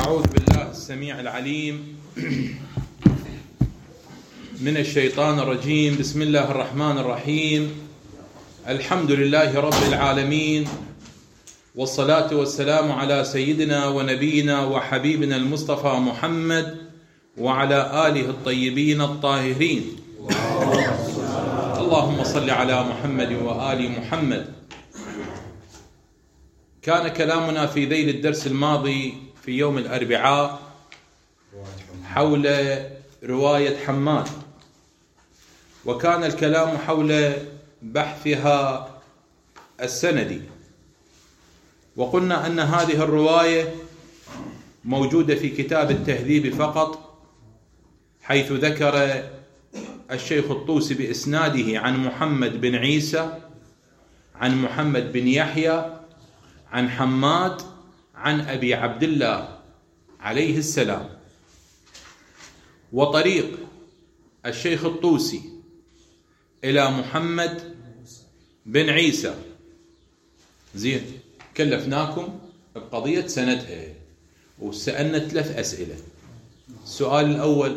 أعوذ بالله السميع العليم من الشيطان الرجيم. بسم الله الرحمن الرحيم. الحمد لله رب العالمين، والصلاة والسلام على سيدنا ونبينا وحبيبنا المصطفى محمد وعلى آله الطيبين الطاهرين. اللهم صل على محمد وآل محمد. كان كلامنا في ذيل الدرس الماضي في يوم الأربعاء حول رواية حماد، وكان الكلام حول بحثها السندي، وقلنا أن هذه الرواية موجودة في كتاب التهذيب فقط، حيث ذكر الشيخ الطوسي بإسناده عن محمد بن عيسى عن محمد بن يحيى عن حماد عن أبي عبد الله عليه السلام. وطريق الشيخ الطوسي إلى محمد بن عيسى زين كلفناكم بقضية سندها وسألنا 3 أسئلة. السؤال الأول: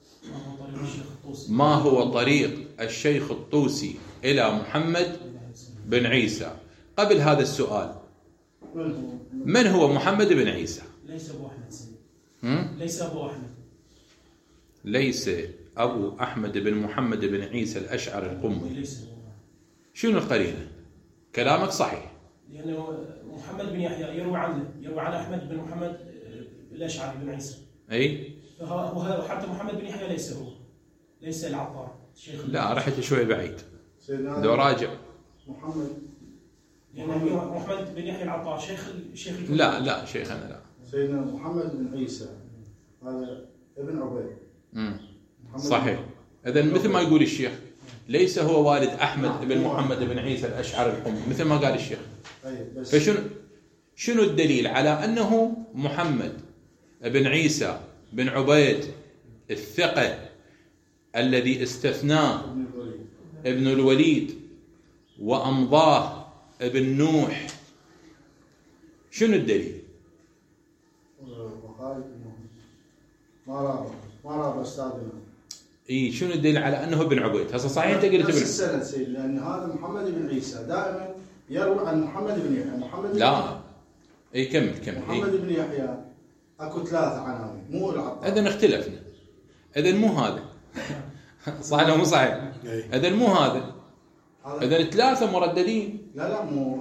ما هو طريق الشيخ الطوسي إلى محمد بن عيسى؟ قبل هذا السؤال، من هو محمد بن عيسى؟ ليس أبو أحمد سيد. ليس أبو أحمد. ليس أبو أحمد بن محمد بن عيسى الأشعري القمي. ليس. شنو القرينة؟ كلامك صحيح، لأنه محمد بن يحيى يروي عن أحمد بن محمد الأشعري بن عيسى. أي. وحتى محمد بن يحيى ليس هو، ليس العطار الشيخ. لا، رحت شوي بعيد. لو راجع لأنه محمد بن يحيى العطار شيخ لا شيخنا لا. سيدنا محمد بن عيسى هذا ابن عبيد. صحيح. إذن مثل ما يقول الشيخ، ليس هو والد أحمد بن محمد بن عيسى الأشعري القمي مثل ما قال الشيخ. فشنو الدليل على أنه محمد بن عيسى بن عبيد الثقة الذي استثناه ابن الوليد وأمضاه ابن نوح؟ شنو الدليل؟ وقال ما رأى أستاذنا. شنو الدليل على أنه ابن عبيد؟ هسه صحيح أنت قلت ابن السند سيد، لأن هذا محمد بن عيسى دائما يروي عن محمد بن يحيى. لا كمل. محمد بن يحيى أكو 3 عناوين، مو العطار. إذن اختلفنا. إذن مو هذا. صحيح ولا مو صحيح؟ إذن مو هذا. إذن 3 مرددين. لا مو.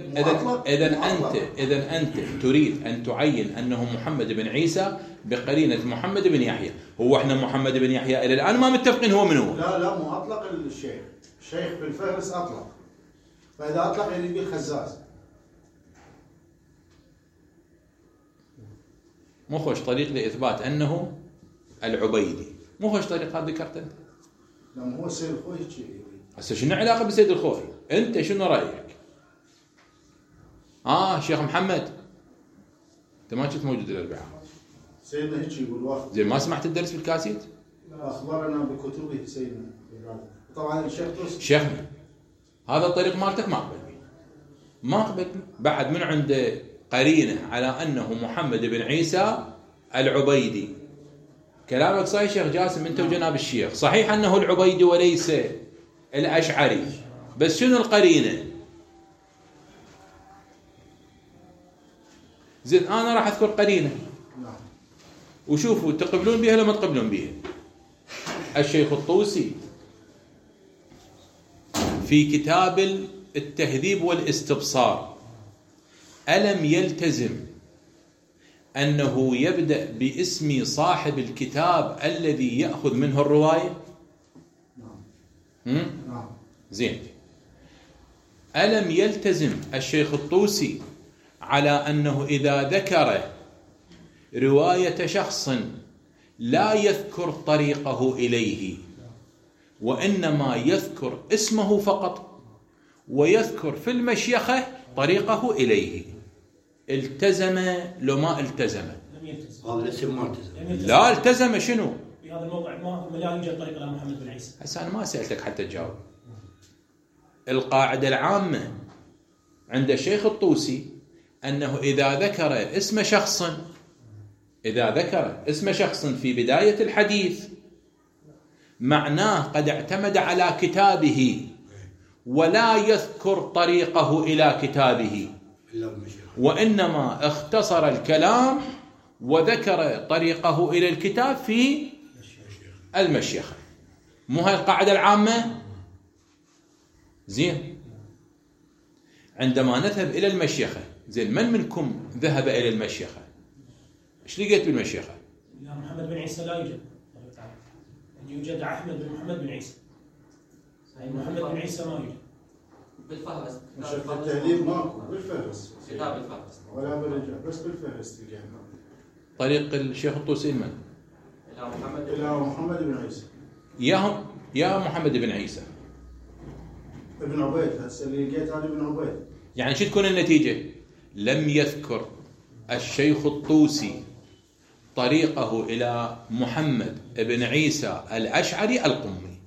إذن أنت تريد أن تعين أنه محمد بن عيسى بقرينة محمد بن يحيى. هو إحنا محمد بن يحيى إلى الآن ما متفقين هو من هو. لا مو أطلق الشيخ بالفهرس أطلق، فإذا أطلق يريد بالخزاز. مو خوش طريق لإثبات أنه العبيدي، مو خوش طريق هذا ذكرت أنت. لا هو السيد الخوي هسه شنو علاقة بسيد الخوي؟ أنت شنو رأيك؟ شيخ محمد أنت ما كنت موجود الأربعاء. سيدنا هيك يقول واحد. زين ما سمعت الدرس بالكاسيت؟ أخبرنا بكتبه سيدنا. طبعا الشيخ شيخنا هذا الطريق مالتك ما قبلت بعد من عنده قرينة على أنه محمد بن عيسى العبيدي. كلامك صحيح شيخ جاسم أنت وجناب الشيخ، صحيح أنه العبيدي وليس الأشعري، بس شنو القرينة؟ زين أنا راح أذكر قرينة وشوفوا تقبلون بها ولا ما تقبلون بها. الشيخ الطوسي في كتاب التهذيب والاستبصار ألم يلتزم أنه يبدأ باسم صاحب الكتاب الذي يأخذ منه الرواية؟ نعم. زين، ألم يلتزم الشيخ الطوسي على أنه إذا ذكر رواية شخص لا يذكر طريقه إليه، وإنما يذكر اسمه فقط ويذكر في المشيخة طريقه إليه، التزم لو ما التزم؟ لم يلتزم. هذا الاسم ما التزم. لا التزم. شنو؟ في هذا الموضع ما لا يوجد طريق إلى محمد بن عيسى. هسه أنا ما سألتك حتى تجاوب. القاعدة العامة عند الشيخ الطوسي أنه إذا ذكر اسم شخص إذا ذكر اسم شخص في بداية الحديث معناه قد اعتمد على كتابه ولا يذكر طريقه إلى كتابه، وإنما اختصر الكلام وذكر طريقه إلى الكتاب في المشيخة. مو هاي القاعدة العامة؟ زين. عندما نذهب إلى المشيخة، زين، من منكم ذهب إلى المشيخة؟ إيش لقيت بالمشيخة؟ لا، محمد بن عيسى لا يوجد. يوجد أحمد بن محمد بن عيسى. محمد بن عيسى ما يوجد. بالفهرس. مشيخة التهذيب ماكو بالفهرس. كتاب الفهرس. ولا بالرجال، بس بالفهرس تلقاها. طريق الشيخ الطوسي من؟ إلى محمد بن عيسى. يا محمد بن عيسى. ابن عبيد، هسه اللي لقيت هذا ابن عبيد. يعني شو تكون النتيجة؟ لم يذكر الشيخ الطوسي طريقه إلى محمد بن عيسى الأشعري القمي.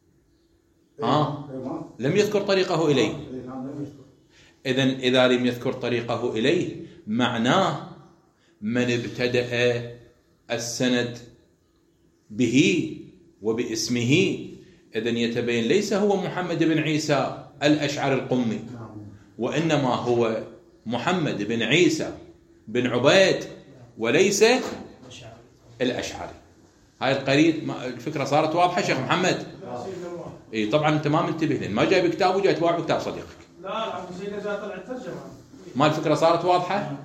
لم يذكر طريقه إليه. إذن إذا لم يذكر طريقه إليه معناه من ابتدأ السند به وباسمه، إذن يتبين ليس هو محمد بن عيسى الأشعري القمي، وإنما هو محمد بن عيسى بن عبيد وليس الأشعري. هاي الفكرة صارت واضحة شيخ محمد؟ اي طبعا انت ما منتبه لين ما جايب كتاب وجاي تباع كتاب صديقك. لا سيدنا جاي طلع الترجمة. ما الفكرة صارت واضحة؟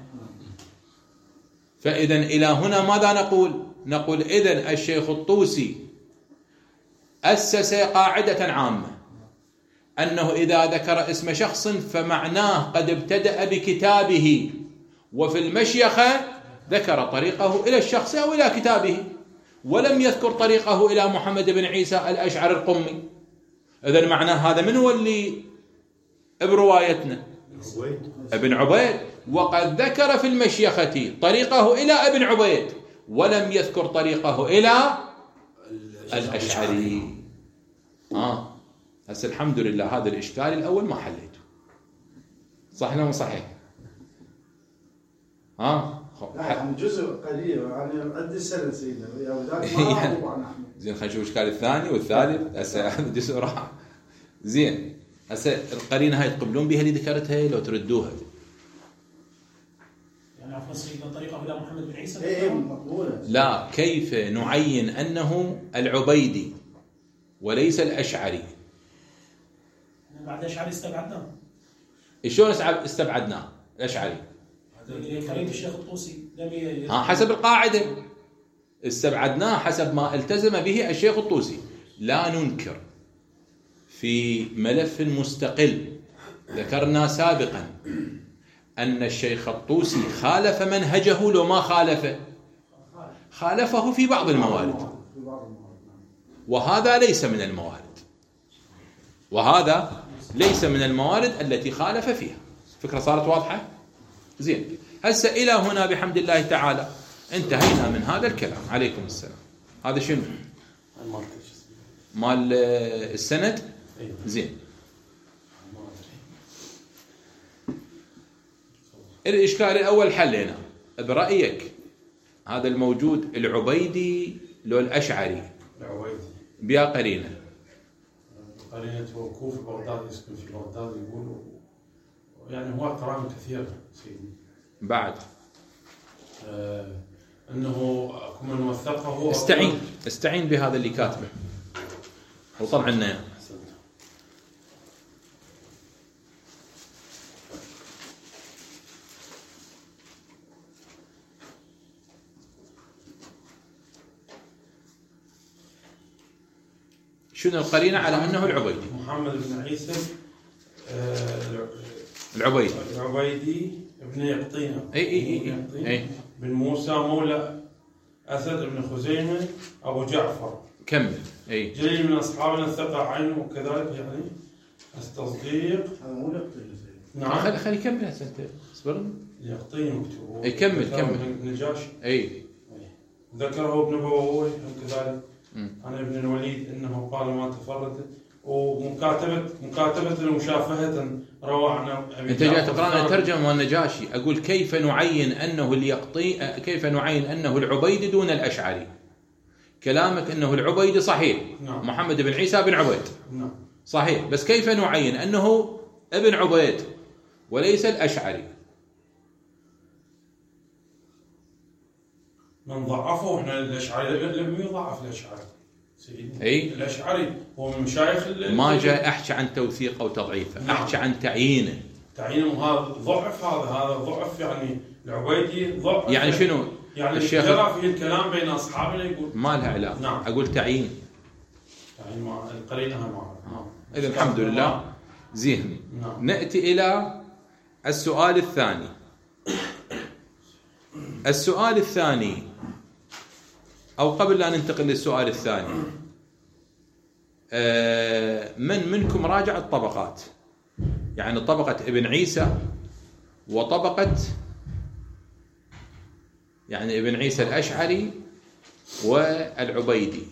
فإذا إلى هنا ماذا نقول؟ نقول إذن الشيخ الطوسي أسس قاعدة عامة أنه إذا ذكر اسم شخص فمعناه قد ابتدأ بكتابه، وفي المشيخة ذكر طريقه إلى الشخص أو إلى كتابه، ولم يذكر طريقه إلى محمد بن عيسى الأشعري القمي. إذن معناه هذا من هو اللي بروايتنا؟ ابن عبيد. وقد ذكر في المشيخة طريقه إلى ابن عبيد ولم يذكر طريقه إلى الأشعري. هسه الحمد لله هذا الإشكال الأول ما حليته. صح ولا مو صحيح؟ يعني جزء قليل، يعني قد السنة سيدنا ما زين. خلينا نشوف الإشكال الثاني والثالث. هسه هذا جزء راح. زين. هسه القرينة هاي تقبلون بها اللي ذكرتها لو تردوها؟ يعني عفوا سيدنا طريقه إلى محمد بن عيسى. ايه مقبولة. لا، كيف نعين أنه العبيدي وليس الأشعري؟ بعد الأشعري استبعدناه. شلون استبعدناه الأشعري؟ كريم الشيخ الطوسي حسب القاعدة استبعدناه حسب ما التزم به الشيخ الطوسي. لا ننكر في ملف مستقل ذكرنا سابقا أن الشيخ الطوسي خالف منهجه، لو ما خالفه في بعض الموارد، وهذا ليس من الموارد التي خالف فيها. فكرة صارت واضحة؟ زين. هسه إلى هنا بحمد الله تعالى انتهينا من هذا الكلام. عليكم السلام. هذا شنو؟ مال السند. زين. الإشكال الأول حلينا. برأيك هذا الموجود العبيدي لو الأشعري؟ العبيدي بيا قرينة وقوف بغداد، يسكن في بغداد، يقولوا يعني هو قرآن كثير سيدي. بعد أنه من وثقه. استعين بهذا اللي كاتبه وطلع لنا. شنو القرينة على أنه العبيدي؟ محمد بن عيسى العبيدي ابن يقطينة. اي بن موسى مولى أسد بن خزيمة أبو جعفر. كمل. اي جليل من أصحابنا الثقة عنه وكذلك يعني التصديق. هذا مو يقطين. نعم. خلي يكمل هسه انت اصبر. يقطين مكتوب. اي كمل. نجاشي. اي ذكره ابن بويه كذلك عن ابن الوليد انه قال ما تفرد مكاتبة المشافهة روى عن أبي انت جاي تقرأنا ترجمة والنجاشي. اقول كيف نعين انه كيف نعين انه العبيدي دون الاشعري؟ كلامك انه العبيدي صحيح. نعم. محمد بن عيسى بن عبيد. نعم. صحيح، بس كيف نعين انه ابن عبيد وليس الاشعري؟ من ضعفه احنا الاشعري لم يضعف الاشعري سيدنا. اي الاشعري هو من مشايخ ما جاي احكي عن توثيقه وتضعيفه. نعم. احكي عن تعيينه. تعيينه هذا ضعف، هذا ضعف يعني العبيدي ضعف. يعني شنو؟ يعني الشيخ جرى فيه الكلام بين اصحابنا يقول ما لها علاقه. نعم. اقول تعيين. يعني ما القرينه ما. اذا الحمد لله زين. نعم. ناتي الى السؤال الثاني. السؤال الثاني، أو قبل لا ننتقل للسؤال الثاني، من منكم راجع الطبقات؟ يعني طبقة ابن عيسى وطبقة يعني ابن عيسى الأشعري والعبيدي.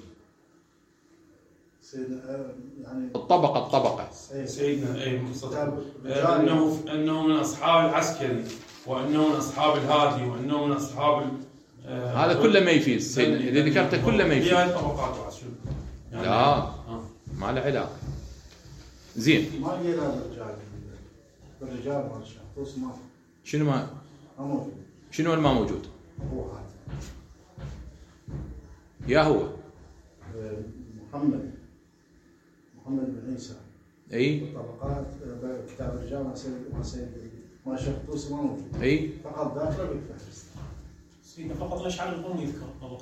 يعني الطبقة سيدنا اي كتاب انه من اصحاب العسكري، وانه من اصحاب الهادي، وانه من اصحاب هذا كله ما يفيد سيدنا، اللي ذكرته كله ما يفيد. هاي الطبقات يعني لا ما له علاقة. زين. ما قيل هذا الرجال ما الشخص ما شنو ما موجود. شنو ما موجود؟ هو هذا يا هو محمد بن عيسى. اي طبقات كتاب الرجال ما شيخ طوسي ما موجود. اي فقط داخله بالفهرست. سيدنا فقط الاشعري القوم يذكر طبقته.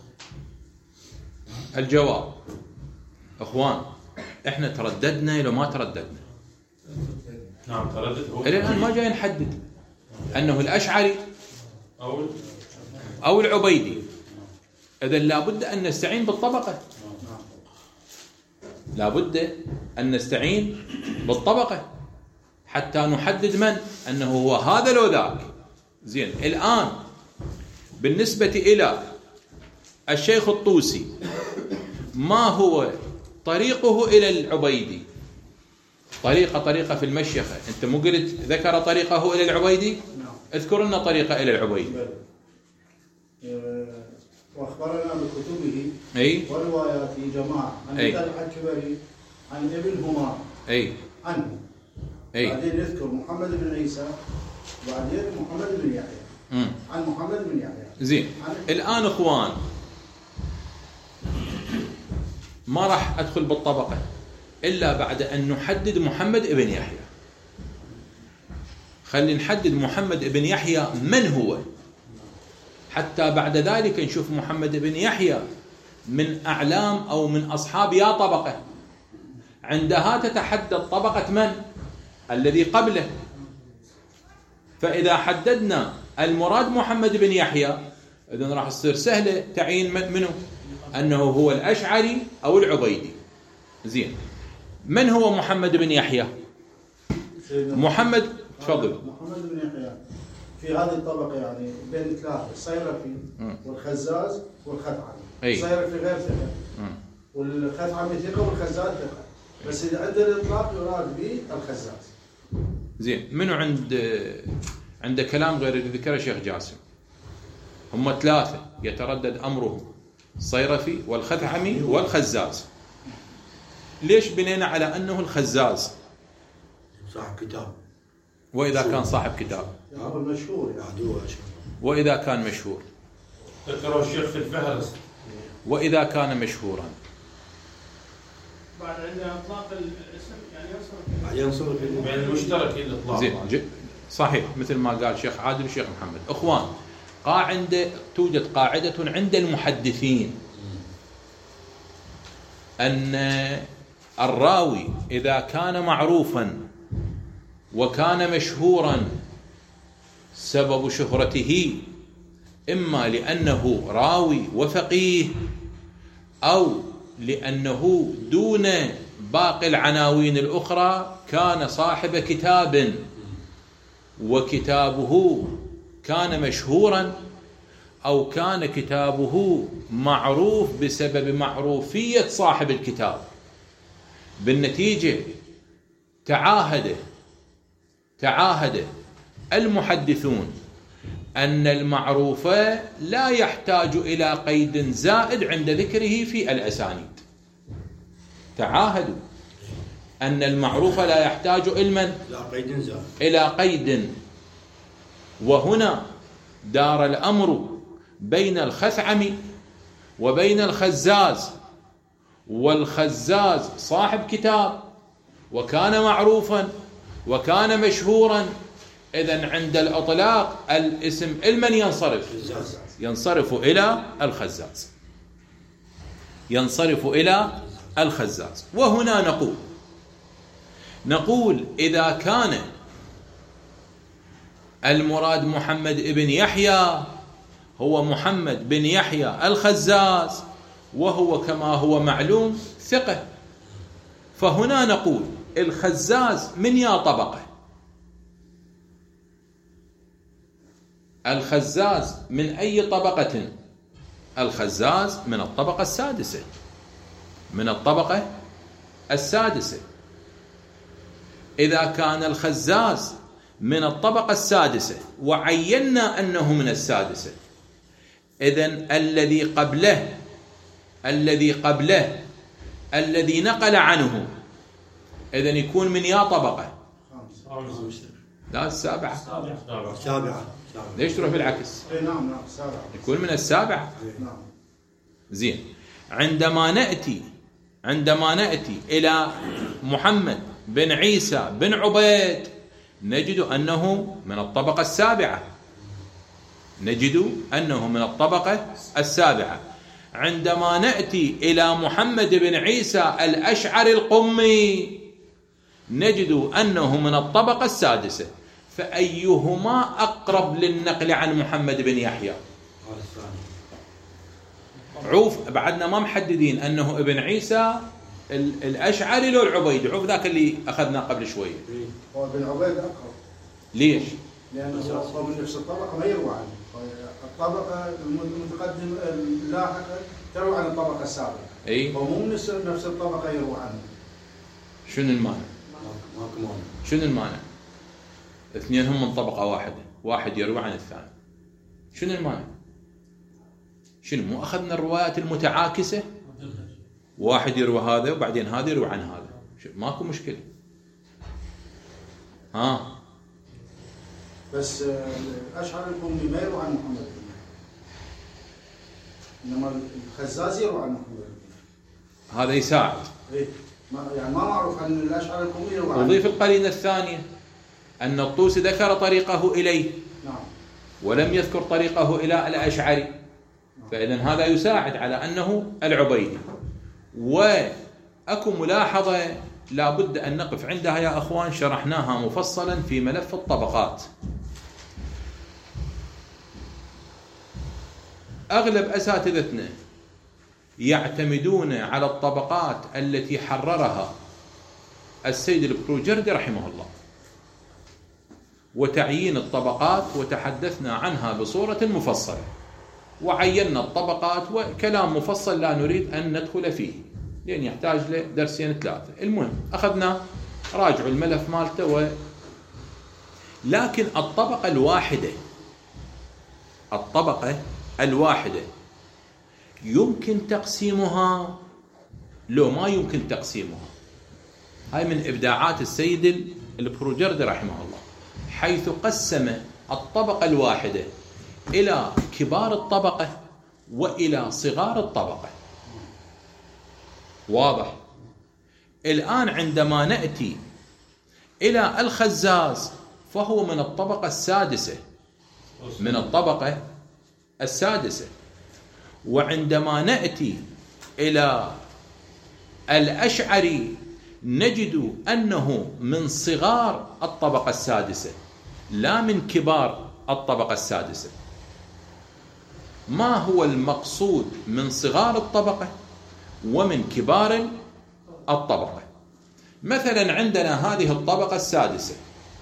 الجواب اخوان، احنا ترددنا لو ما ترددنا. نعم تردد هو الان ما جاي نحدد انه الاشعري او العبيدي. اذا لابد ان نستعين بالطبقه. لابد ان نستعين بالطبقه حتى نحدد من انه هو هذا لو ذاك. زين. الان بالنسبه الى الشيخ الطوسي، ما هو طريقه الى العبيدي؟ طريقه في المشيخه. انت مو قلت ذكر طريقه الى العبيدي؟ اذكر لنا طريقه الى العبيدي. واخبرنا بكتبه اي ورواياته جماعه عن الكبري عن ابن همام عنه. بعدين يذكر محمد بن عيسى، وبعدين محمد بن يحيى عن محمد بن يحيى. زين. الان اخوان ما راح ادخل بالطبقه الا بعد ان نحدد محمد بن يحيى. خلي نحدد محمد بن يحيى من هو، حتى بعد ذلك نشوف محمد بن يحيى من أعلام أو من أصحاب يا طبقة. عندها تتحدد طبقة من الذي قبله. فإذا حددنا المراد محمد بن يحيى، إذن راح تصير سهلة تعيين منه أنه هو الأشعري أو العبيدي. زين. من هو محمد بن يحيى؟ محمد تفضل. محمد بن يحيى في هذه الطبقة يعني بين ثلاثة، الصيرفي والخزاز والخثعمي. الصيرفي غير ثقة، والخثعمي ثقة، والخزاز ثقة، بس إذا عند الإطلاق يراد به الخزاز. زين. منو عنده كلام غير اللي ذكره الشيخ جاسم؟ هم ثلاثة يتردد أمرهم، الصيرفي والخثعمي والخزاز. ليش بنينا على أنه الخزاز؟ صاحب كتاب. وإذا كان صاحب كتاب مشهور يعني. وإذا كان مشهور ذكره الشيخ في الفهرس. وإذا كان مشهورا بعد عندنا اطلاق الاسم يعني ينصر بين المشترك الاطلاق. زين. صحيح مثل ما قال شيخ عادل والشيخ محمد. اخوان، توجد قاعدة عند المحدثين أن الراوي إذا كان معروفا وكان مشهورا، سبب شهرته إما لأنه راوي وفقيه، أو لأنه دون باقي العناوين الأخرى كان صاحب كتاب وكتابه كان مشهورا، أو كان كتابه معروف بسبب معروفية صاحب الكتاب. بالنتيجة تعاهد المحدثون أن المعروف لا يحتاج إلى قيد زائد عند ذكره في الأسانيد. تعاهدوا أن المعروف لا يحتاج إلى قيد. وهنا دار الأمر بين الخثعم وبين الخزاز، والخزاز صاحب كتاب وكان معروفا وكان مشهورا. إذن عند الإطلاق الاسم المن ينصرف إلى الخزاز، ينصرف إلى الخزاز. وهنا نقول إذا كان المراد محمد بن يحيى هو محمد بن يحيى الخزاز، وهو كما هو معلوم ثقة، فهنا نقول الخزاز من يا طبقة؟ الخزاز من أي طبقة؟ الخزاز من الطبقة السادسة، من الطبقة السادسة. إذا كان الخزاز من الطبقة السادسة وعينا أنه من السادسة، إذن الذي قبله الذي نقل عنه إذن يكون من يا طبقة؟ لا، السابعة. ليش تروح بالعكس؟ نعم السابعة. يكون من السابعة. نعم. زين. عندما نأتي إلى محمد بن عيسى بن عبيد نجد أنه من الطبقة السابعة. عندما نأتي إلى محمد بن عيسى الأشعري القمي نجد أنه من الطبقة السادسة. فأيهما أقرب للنقل عن محمد بن يحيى؟ عوف بعدنا ما محددين أنه ابن عيسى الأشعري لو العبيدي. عوف ذاك اللي أخذنا قبل شوية. هو ابن عبيد أقرب. ليش؟ لأنه هو من نفس الطبقة ما يروى عنه. الطبقة المتقدم اللاحقة تروى عن الطبقة السابقة. أي. ومو من نفس الطبقة يروى عنه. شنو المانع؟ اثنين هم من طبقة واحدة، واحد يروي عن الثاني. شنو المانع؟ مو أخذنا الروايات المتعاكسة؟ واحد يروي هذا وبعدين هذا يروي عن هذا، ماكو مشكلة. بس الأشعري القمي ما يروي عن محمد، إنما الخزاز يروي عن محمد. هذا يساعد. إيه. يعني ما معروف عن الأشعري القمي يروي عنه. وضيف القرينة الثانية أن الطوسي ذكر طريقه إليه. نعم. ولم يذكر طريقه إلى الأشعري، فإذن هذا يساعد على أنه العبيدي. وأكو ملاحظة لابد أن نقف عندها يا أخوان، شرحناها مفصلا في ملف الطبقات. أغلب أساتذتنا يعتمدون على الطبقات التي حررها السيد البروجردي رحمه الله، وتعيين الطبقات وتحدثنا عنها بصورة مفصلة وعينا الطبقات، وكلام مفصل لا نريد أن ندخل فيه لأن يحتاج لدرسين 3. المهم أخذنا راجعوا الملف مالته لكن الطبقة الواحدة يمكن تقسيمها لو ما يمكن تقسيمها. هاي من إبداعات السيد البروجردي رحمه الله، حيث قسم الطبقة الواحدة إلى كبار الطبقة وإلى صغار الطبقة. واضح؟ الآن عندما نأتي إلى الخزاز فهو من الطبقة السادسة، وعندما نأتي إلى الأشعري نجد أنه من صغار الطبقة السادسة لا من كبار الطبقة السادسة. ما هو المقصود من صغار الطبقة ومن كبار الطبقة؟ مثلا عندنا هذه الطبقة السادسة،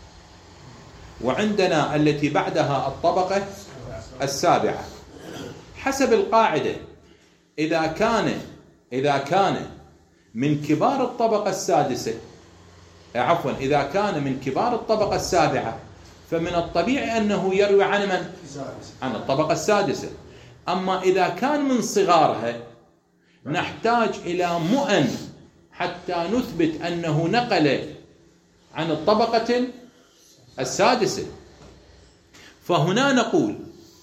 وعندنا التي بعدها الطبقة السابعة. حسب القاعدة إذا كان من كبار الطبقة السادسة، عفوا إذا كان من كبار الطبقة السابعة فمن الطبيعي أنه يروي عن من؟ عن الطبقة السادسة. أما إذا كان من صغارها نحتاج إلى مؤن حتى نثبت أنه نقل عن الطبقة السادسة. فهنا نقول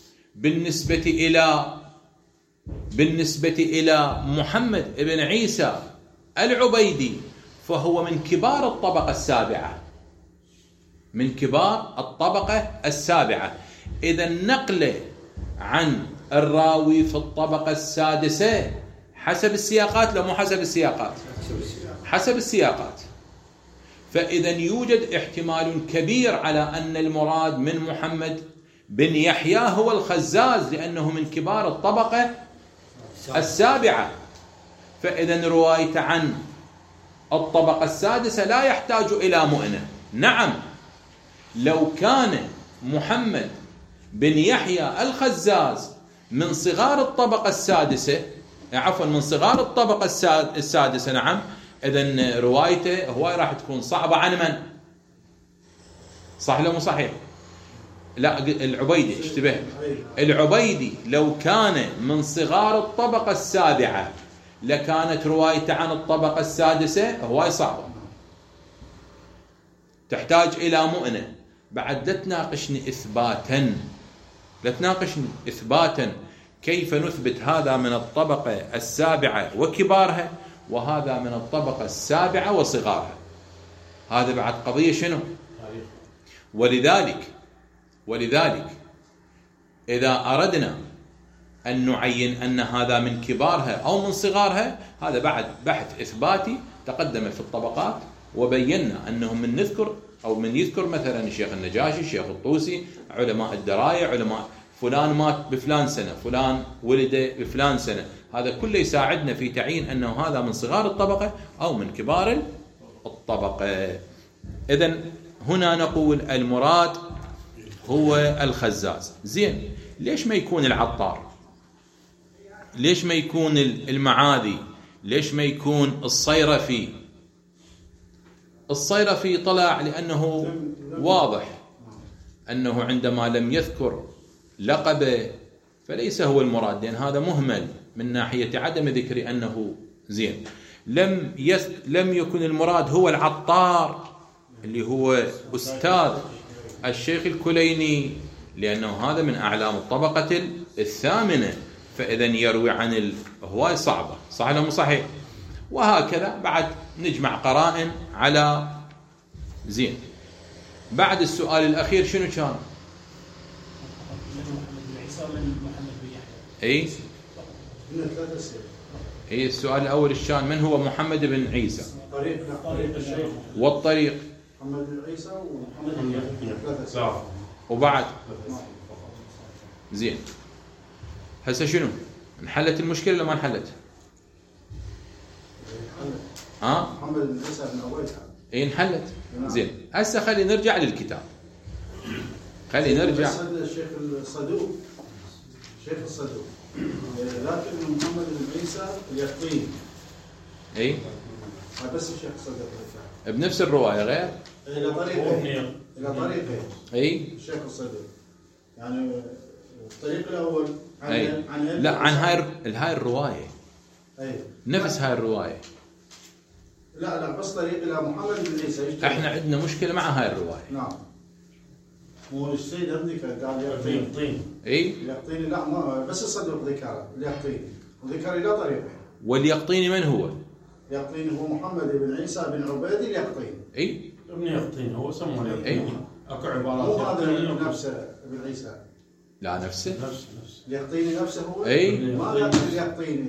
بالنسبة إلى محمد بن عيسى العبيدي فهو من كبار الطبقة السابعة، من كبار الطبقة السابعة. إذا النقل عن الراوي في الطبقة السادسة حسب السياقات، لو مو حسب السياقات، حسب السياقات. فإذا يوجد احتمال كبير على أن المراد من محمد بن يحيى هو الخزاز، لأنه من كبار الطبقة السابعة. فإذا رواية عن الطبقة السادسة لا يحتاج إلى مؤنة. نعم، لو كان محمد بن يحيى الخزاز من صغار الطبقة السادسة، عفوا من صغار الطبقة السادسة، نعم، إذن روايته هو راح تكون صعبة عن من؟ صح ولا مو صحيح؟ لا، العبيدي اشتبه. العبيدي لو كان من صغار الطبقة السابعة لكانت روايته عن الطبقة السادسة هواي صعبة، تحتاج إلى مؤنة. بعد لا تناقشني إثباتا كيف نثبت هذا من الطبقة السابعة وكبارها وهذا من الطبقة السابعة وصغارها. هذا بعد قضية شنو؟ ولذلك إذا أردنا أن نعين أن هذا من كبارها أو من صغارها، هذا بعد بحث إثباتي تقدم في الطبقات، وبينا أنهم من يذكر مثلا الشيخ النجاشي، الشيخ الطوسي، علماء الدراية، علماء فلان مات بفلان سنة، فلان ولد بفلان سنة. هذا كله يساعدنا في تعيين أنه هذا من صغار الطبقة أو من كبار الطبقة. إذن هنا نقول المراد هو الخزاز. زين، ليش ما يكون العطار؟ ليش ما يكون المعاذي؟ ليش ما يكون الصيرفي؟ الصيرفي طلع لأنه واضح أنه عندما لم يذكر لقبه فليس هو المراد، لأن هذا مهمل من ناحية عدم ذكر أنه زين. لم يكن المراد هو العطار اللي هو أستاذ الشيخ الكليني، لأنه هذا من أعلام الطبقة الثامنة، فإذا يروي عن هواي صعبة. صح ولا مو صحيح؟ وهكذا بعد نجمع قرائن على زين. بعد السؤال الأخير شنو كان؟ اي السؤال الاول الشان من هو محمد بن عيسى؟ والطريق محمد بن عيسى ومحمد بن يحيى. وبعد زين. هسه شنو؟ انحلت المشكله ولا ما انحلت؟ محمد بن عيسى بن عبيد. اي انحلت. زين، هسه خلينا نرجع للكتاب. خلينا نرجع. الشيخ الصدوق لكن محمد بن عيسى اليقطيني. اي بس الشيخ الصدوق بنفس الروايه غير الى طريقه اي الشيخ الصدوق، يعني الطريق الاول عن هاي الروايه، نفس هاي الروايه. لا بس طريق الى محمد بن عيسى. احنا عندنا مشكله مع هاي الروايه. نعم، مو السيد هذيك قال يقطيني. يقطيني لا، ما بس الصدوق ذكر اليقطيني وذكر الى طريقه. واليقطيني من هو؟ يقطيني هو محمد بن عيسى بن عبيد اليقطيني. ابن يقطيني هو سموه اليقطيني. اكو عبارات مو هذا نفسه ابن عيسى. لا نفسه. اليقطيني نفسه هو. ما ذاك اليقطيني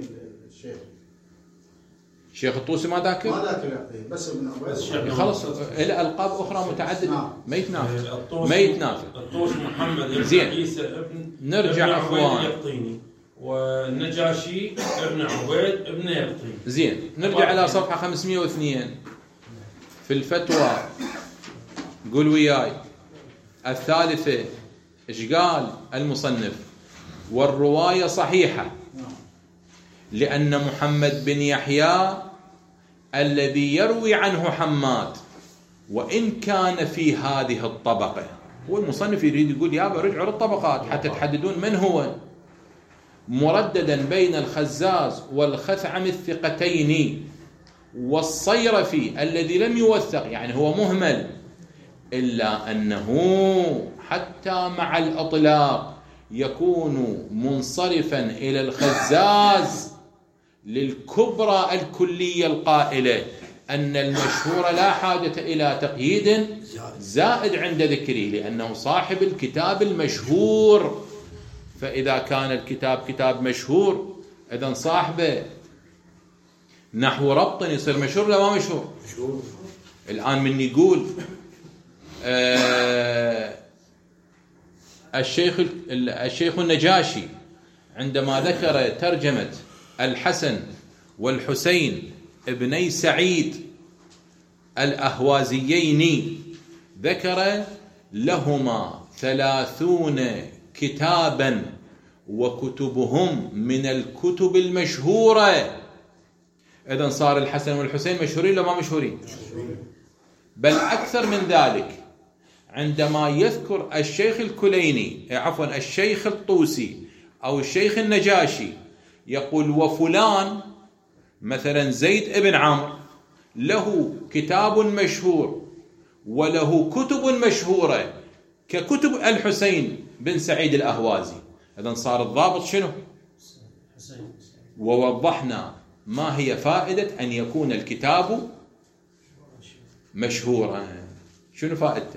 الشيخ الطوسي ما ذاكر؟ ما ذاكر اليقطيني، بس ابن عبيد. خلص له القاب اخرى متعدده. ما يتنافى. الطوسي محمد بن عيسى ابن نرجع اخوان. اليقطيني، والنجاشي ابن عبيد ابن يقطيني. زين، نرجع الى صفحه 502 في الفتوى. قول وياي الثالثه ايش قال المصنف؟ والروايه صحيحه لأن محمد بن يحيى الذي يروي عنه حماد وإن كان في هذه الطبقة. هو المصنف يريد يقول يابا رجعوا للطبقات حتى تحددون من هو، مرددا بين الخزاز والخثعم الثقتين والصيرفي الذي لم يوثق، يعني هو مهمل، إلا أنه حتى مع الإطلاق يكون منصرفا إلى الخزاز للكبرى الكلية القائلة أن المشهور لا حاجة إلى تقييد زائد عند ذكره، لأنه صاحب الكتاب المشهور. فإذا كان الكتاب كتاب مشهور إذن صاحبه نحو ربط يصير مشهور لا ما مشهور؟ مشهور. الآن من يقول الشيخ النجاشي عندما ذكر ترجمة الحسن والحسين ابني سعيد الأهوازيين ذكر لهما 30 كتابا وكتبهم من الكتب المشهورة. إذن صار الحسن والحسين مشهورين ولا ما مشهورين؟ بل أكثر من ذلك، عندما يذكر الشيخ الكليني الشيخ الطوسي أو الشيخ النجاشي يقول وفلان مثلا زيد ابن عمرو له كتاب مشهور وله كتب مشهورة ككتب الحسين بن سعيد الأهوازي. إذن صار الضابط شنو؟ ووضحنا ما هي فائدة أن يكون الكتاب مشهورا. شنو فائدته؟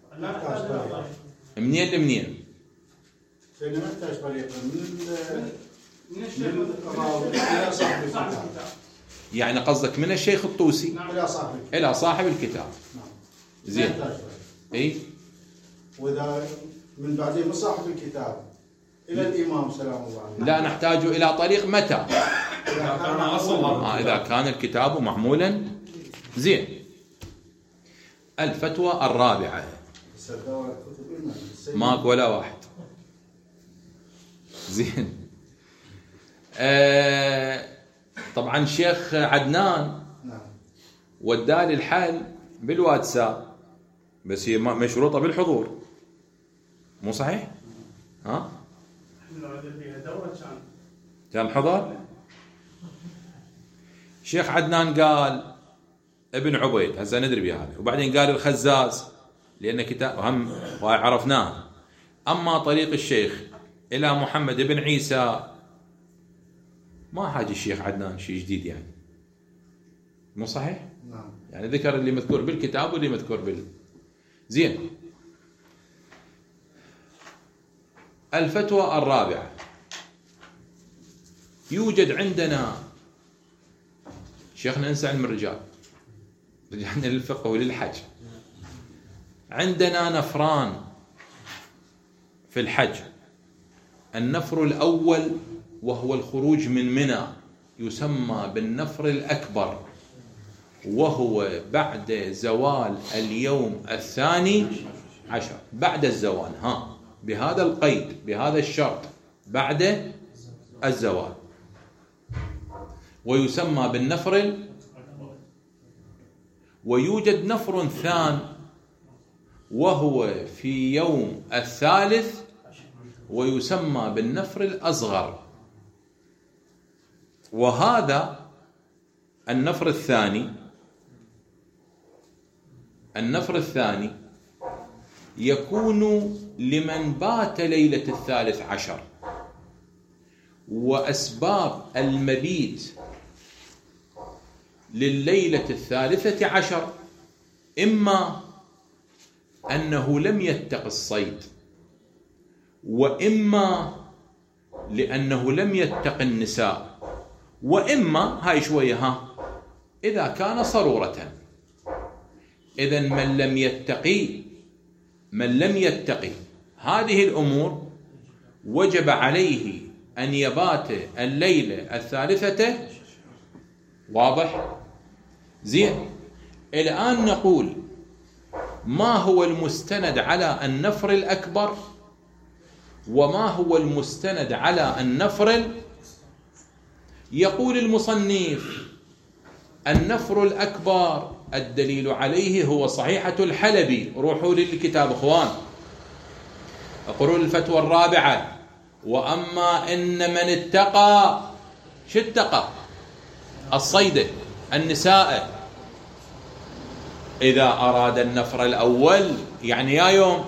منين لمنين؟ لأنه ما يحتاج طريقة من إلى صاحب الكتاب. يعني قصدك من الشيخ الطوسي إلى صاحب الكتاب. زين. إيه؟ وإذا من بعدين من صاحب الكتاب إلى الإمام سلام الله عليه لا نحتاج إلى طريق متى؟ إذا كان الكتاب معمولا. زين. الفتوى الرابعة ماك ولا واحد. زين. طبعا الشيخ عدنان وداني الحل بالواتساب بس هي مشروطة بالحضور، مو صحيح؟ ها؟ كان حضر؟ الشيخ عدنان قال ابن عبيد، هسه ندري بهذا، وبعدين قال الخزاز لأن كتاب هم وعرفناه. أما طريق الشيخ إلى محمد بن عيسى ما حاجة الشيخ عدنان شيء جديد، يعني مو صحيح؟ نعم. يعني ذكر اللي مذكور بالكتاب واللي مذكور زين. الفتوى الرابعة، يوجد عندنا شيخنا ننسى علم الرجال، رجعنا للفقه وللحج. عندنا نفران في الحج، النفر الأول وهو الخروج من منى يسمى بالنفر الأكبر، وهو بعد زوال اليوم 12 بعد الزوال، بهذا القيد بهذا الشرط بعد الزوال، ويسمى بالنفر. ويوجد نفر ثاني وهو في يوم 3 ويسمى بالنفر الأصغر. وهذا النفر الثاني يكون لمن بات ليلة 13، وأسباب المبيت لليلة 13 إما أنه لم يتق الصيد، وإما لأنه لم يتق النساء، وإما هاي شوية إذا كان صرورة. إذن من لم يتقي هذه الأمور وجب عليه أن يبات الليلة 13. واضح؟ زين. الآن نقول ما هو المستند على النفر الأكبر وما هو المستند على النفر. يقول المصنف النفر الأكبر الدليل عليه هو صحيحة الحلبي. روحوا للكتاب اخوان، اقروا الفتوى الرابعة. وأما إن من اتقى، شو اتقى؟ الصيدة النساء، إذا أراد النفر الأول يعني يا يوم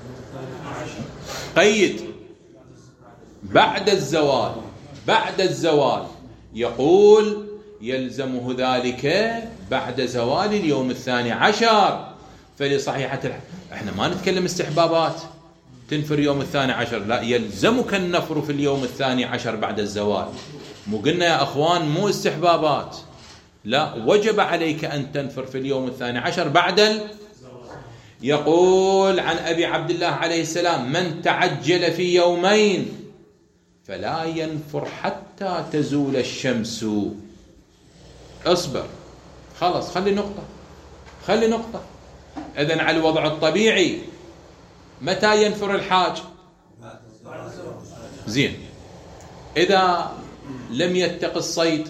قيد بعد الزوال، بعد الزوال يقول يلزمه ذلك بعد زوال اليوم 12. فلصحيحة احنا ما نتكلم استحبابات تنفر يوم 12، لا، يلزمك النفر في اليوم 12 بعد الزوال. مو قلنا يا أخوان مو استحبابات، لا، وجب عليك أن تنفر في اليوم 12 بعد يقول عن أبي عبد الله عليه السلام: من تعجل في يومين فلا ينفر حتى تزول الشمس. اصبر، خلص، خلي نقطة. إذن على الوضع الطبيعي متى ينفر الحاج؟ زين. إذا لم يتق الصيد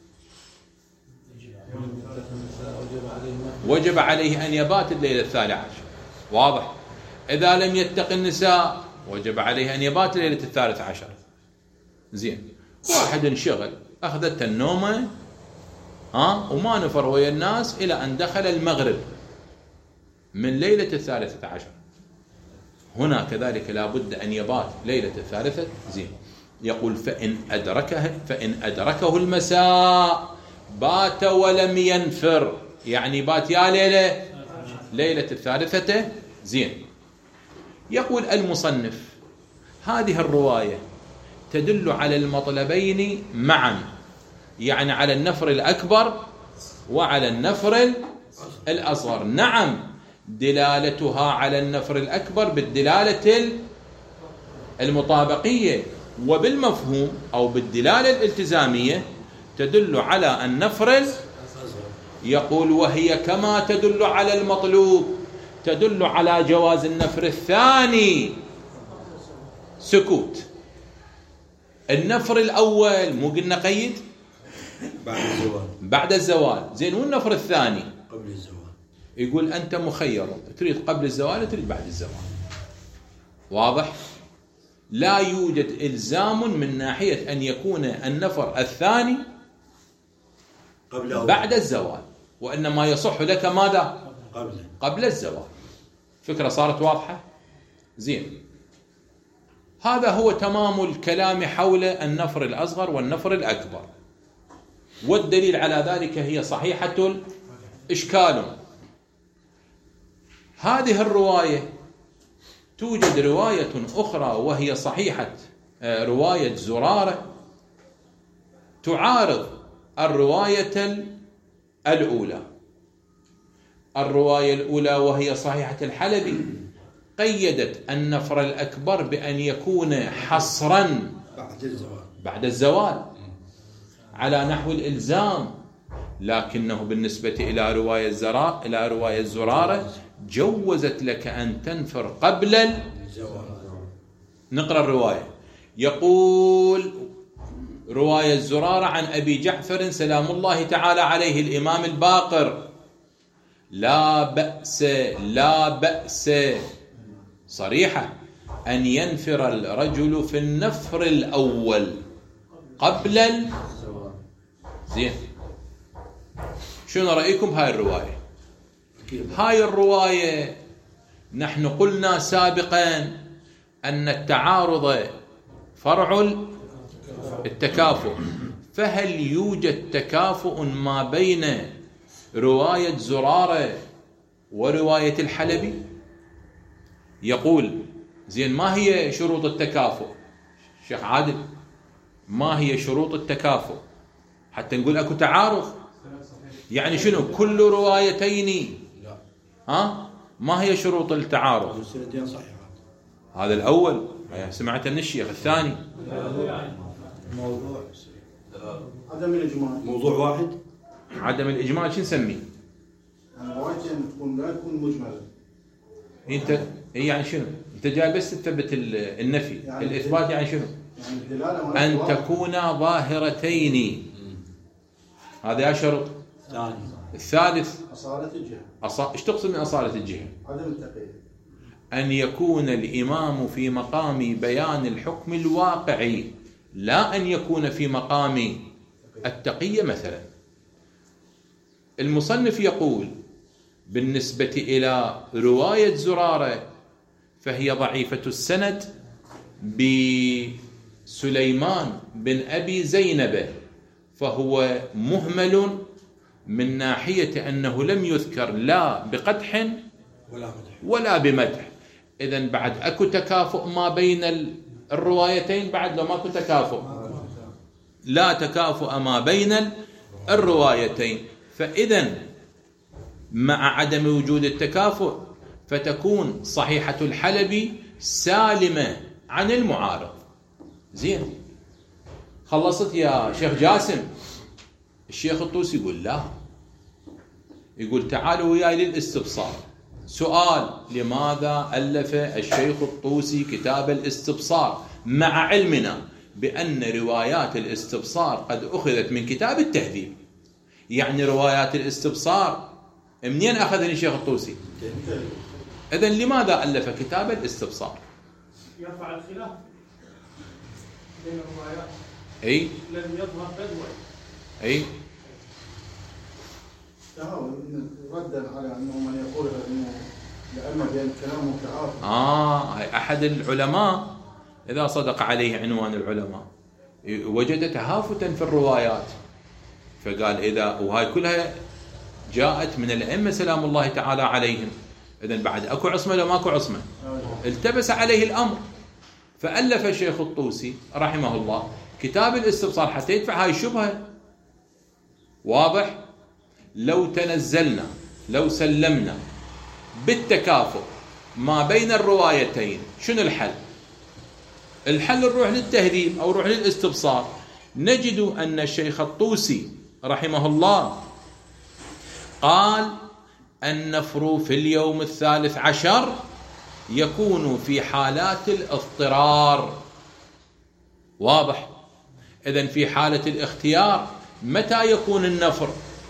وجب عليه أن يبات الليلة 13. واضح؟ إذا لم يتق النساء وجب عليه أن يبات الليلة 13. زين. واحد انشغل، أخذت النومة وما نفر ويا الناس إلى أن دخل المغرب من ليلة 13. هنا كذلك لا بد أن يبات ليلة 3. زين. يقول: فإن أدركه المساء بات ولم ينفر، يعني بات يا ليلة 3. زين. يقول المصنف: هذه الرواية تدل على المطلبين معا، يعني على النفر الأكبر وعلى النفر الأصغر. نعم، دلالتها على النفر الأكبر بالدلالة المطابقية، وبالمفهوم أو بالدلالة الالتزامية تدل على النفر. يقول: وهي كما تدل على المطلوب تدل على جواز النفر الثاني. سكوت. النفر الأول مو قلنا قيد بعد الزوال. زين. والنفر الثاني قبل الزوال. يقول أنت مخير، تريد قبل الزوال تريد بعد الزوال. واضح؟ لا يوجد إلزام من ناحية أن يكون النفر الثاني بعد الزوال، وإنما يصح لك ماذا؟ قبل الزوال. فكرة صارت واضحة؟ زين. هذا هو تمام الكلام حول النفر الأصغر والنفر الأكبر، والدليل على ذلك هي صحيحة الإشكال. هذه الرواية توجد رواية أخرى وهي صحيحة رواية زرارة تعارض الرواية الأولى. الرواية الأولى وهي صحيحة الحلبي قيدت النفر الأكبر بأن يكون حصرا بعد الزوال على نحو الإلزام، لكنه بالنسبة إلى رواية زرارة جوزت لك أن تنفر قبل الزوال. نقرأ الرواية. يقول رواية زرارة عن أبي جعفر سلام الله تعالى عليه الإمام الباقر: لا بأس صريحة أن ينفر الرجل في النفر الأول قبل الزوال. زين. شنو رأيكم هاي الرواية؟ هاي الرواية نحن قلنا سابقا أن التعارض فرع التكافؤ، فهل يوجد تكافؤ ما بين رواية زرارة ورواية الحلبي؟ يقول: زين، ما هي شروط التكافؤ؟ شيخ عادل، ما هي شروط التكافؤ حتى نقول أكو تعارض؟ يعني شنو كل روايتين؟ ما هي شروط التعارض؟ السندين صحيحات. هذا الأول سمعت من الشيخ. الثاني موضوع عدم الإجماع. موضوع واحد. عدم الإجماع شو نسميه؟ روايتين تكون لا تكون مجملة. انت يعني شنو؟ انت جاي بس تثبت النفي، يعني الإثبات يعني شنو؟ يعني الدلالة أن تكون ظاهرتين. هذا يا شرط. الثالث أصالة الجهة. ايش تقصد من أصالة الجهة؟ عدم التقييد. أن يكون الإمام في مقام بيان الحكم الواقعي، لا أن يكون في مقام التقية. مثلا المصنف يقول بالنسبة إلى رواية زرارة فهي ضعيفة السند بسليمان بن أبي زينب، فهو مهمل من ناحية أنه لم يذكر لا بقدح ولا بمدح. إذن بعد أكو تكافؤ ما بين الروايتين؟ بعد لو ماكو تكافؤ، لا تكافؤ ما بين الروايتين. فإذن مع عدم وجود التكافؤ فتكون صحيحة الحلبي سالمة عن المعارض. زين، خلصت يا شيخ جاسم؟ الشيخ الطوسي يقول لا، يقول تعالوا وياي للاستبصار. سؤال: لماذا ألف الشيخ الطوسي كتاب الاستبصار مع علمنا بأن روايات الاستبصار قد أخذت من كتاب التهذيب؟ يعني روايات الاستبصار منين أخذني الشيخ الطوسي؟ إذن لماذا ألف كتاب الاستبصار؟ يرفع الخلاف بين الروايات. أي لم يظهر بدوي. أي ردا على أنه من يقول أنه لأن بين كلامه تعارض. هاي أحد العلماء إذا صدق عليه عنوان العلماء وجد تهافتا في الروايات، فقال إذا، وهاي كلها جاءت من الأئمة سلام الله تعالى عليهم، إذن بعد أكو عصمة لو ماكو عصمة؟ التبس عليه الأمر، فألف الشيخ الطوسي رحمه الله كتاب الاستبصار حتى يدفع هاي الشبهة. واضح؟ لو تنزلنا، لو سلمنا بالتكافؤ ما بين الروايتين، شنو الحل؟ الحل نروح للتهذيب أو نروح للاستبصار، نجد أن الشيخ الطوسي رحمه الله قال النفر في اليوم 13 يكون في حالات الاضطرار. واضح؟ إذن في حالة الاختيار متى يكون النفر؟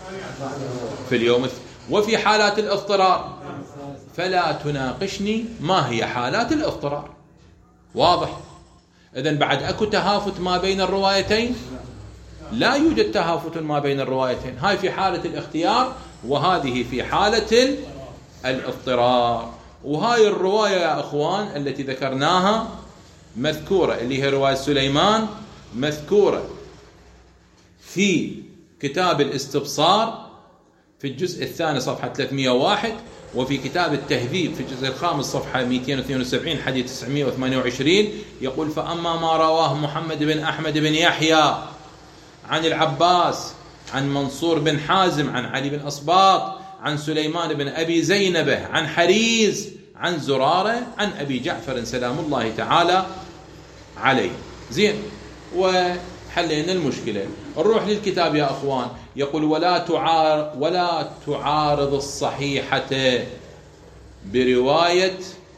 في اليوم وفي حالات الاضطرار فلا تناقشني ما هي حالات الاضطرار. واضح؟ إذن بعد أكو تهافت ما بين الروايتين؟ لا يوجد تهافت ما بين الروايتين، هاي في حالة الاختيار وهذه في حالة الاضطرار. وهاي الرواية يا أخوان التي ذكرناها مذكورة، اللي هي رواية سليمان، مذكورة في كتاب الاستبصار في الجزء الثاني صفحة 301، وفي كتاب التهذيب في الجزء الخامس صفحة 272 حديث 928 يقول: فأما ما رواه محمد بن أحمد بن يحيى عن العباس عن منصور بن حازم عن علي بن أصباط عن سليمان بن أبي زينبة عن حريز عن زرارة عن أبي جعفر سلام الله تعالى عليه. زين، وحلينا المشكلة. نروح للكتاب يا أخوان، يقول: ولا تعارض الصحيحة برواية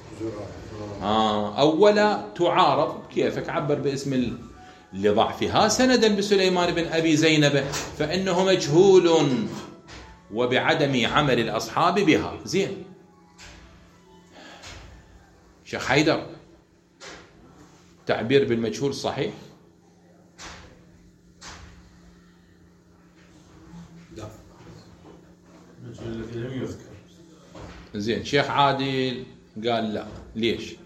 أولا تعارض، كيفك عبر باسم لضعفها سندا بسليمان بن أبي زينبة فإنه مجهول وبعدم عمل الأصحاب بها. زين، شيخ حيدر، تعبير بالمجهول صحيح؟ لا، المجهول الذي لم يذكر. زين، شيخ عادل قال لا، ليش؟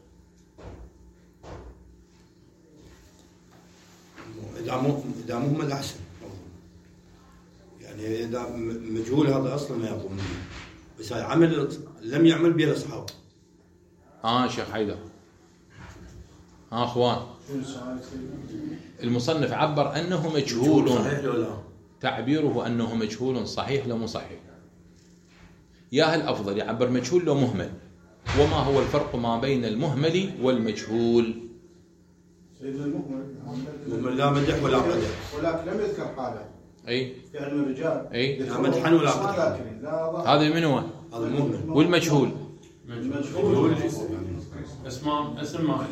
إذا مهمل أحسن، يعني إذا مجهول هذا أصلا ما يقوم به، بس هاي عمل لم يعمل به الأصحاب. شيخ حيدر، أخوان، المصنف عبر أنه مجهول، صحيح لو لا؟ تعبيره أنه مجهول صحيح لو مو صحيح؟ يا هل أفضل يعبر مجهول لو مهمل؟ وما هو الفرق ما بين المهمل والمجهول؟ سيدنا المهمل لا مدح ولا قدح، ولكن لم يذكر حاله. أي في علم الرجال لا مدحا ولا قدحا. هذا من هو؟ هذا المهمل. والمجهول؟ مجهول اسم ما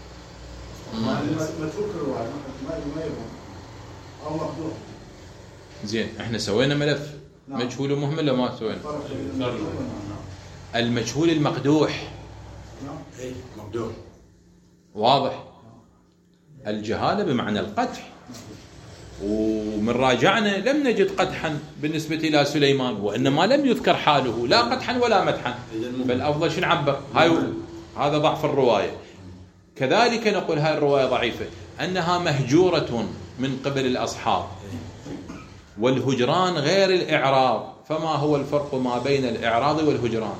متروك الرواية ما يبغى أو مقدور. زين احنا سوينا ملف نعم. مجهول ومهمل ولا ما سوينا؟ فرق بين المجهول والمهمل. المجهول المقدوح نعم. اي مقدور. واضح. الجهالة بمعنى القدح، ومن راجعنا لم نجد قدحا بالنسبة إلى سليمان، وإنما لم يذكر حاله لا قدحا ولا مدحا، بل أفضل شو نعبر. هذا ضعف الرواية. كذلك نقول هاي الرواية ضعيفة أنها مهجورة من قبل الأصحاب، والهجران غير الإعراض. فما هو الفرق ما بين الإعراض والهجران؟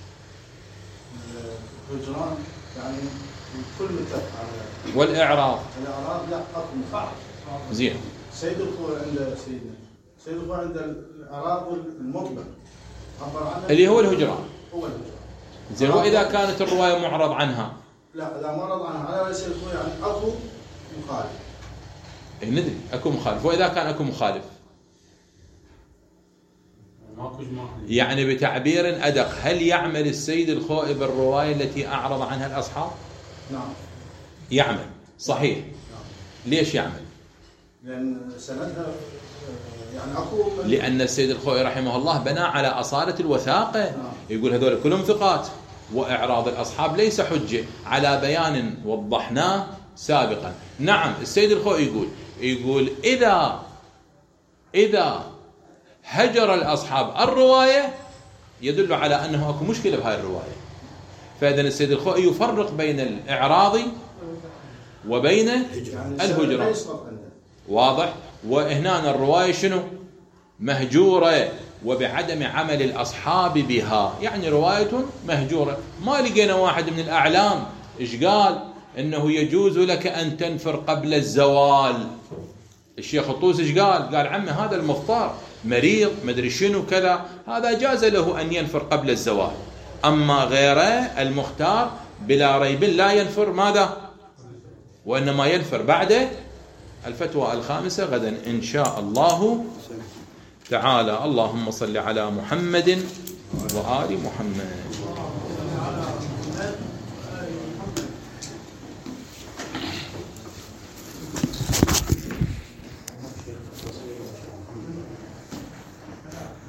الهجران يعني الكل متفق على والإعراض الأعراض لا حكم فعل. زين. سيد الخوي عند سيدنا، سيد الخوي عند الأعراض المطلق عبر عنه اللي هو الهجران. هو الهجران. زين، وإذا كانت الرواية معرض عنها؟ لا، إذا مرض عنها على سيد الخوي يعني أكو مخالف. ندري أكو مخالف، وإذا كان أكو مخالف ماكو جماعة. يعني بتعبير أدق، هل يعمل السيد الخوئي بالرواية التي أعرض عنها الأصحاب؟ نعم. يعمل، صحيح. ليش يعمل؟ لأن سندها يعني أكو لأن السيد الخوئي رحمه الله بنى على أصالة الوثاقة. يقول هذول كلهم ثقات، وإعراض الأصحاب ليس حجة على بيان وضحناه سابقا. نعم، السيد الخوئي يقول إذا هجر الأصحاب الرواية يدل على أنه أكو مشكلة بهاي الرواية. فإذا السيد الخوئي يفرق بين الإعراض وبين الهجران. واضح. وهنا الرواية شنو؟ مهجورة وبعدم عمل الأصحاب بها، يعني رواية مهجورة. ما لقينا واحد من الأعلام إيش قال؟ إنه يجوز لك أن تنفر قبل الزوال. الشيخ الطوسي إيش قال؟ قال عمي هذا المختار مريض مدري شنو كذا، هذا جاز له أن ينفر قبل الزوال. أما غيره المختار بلا ريب لا ينفر ماذا؟ وإنما ينفر بعد الفتوى الخامسة غدا إن شاء الله تعالى. اللهم صل على محمد وآل محمد.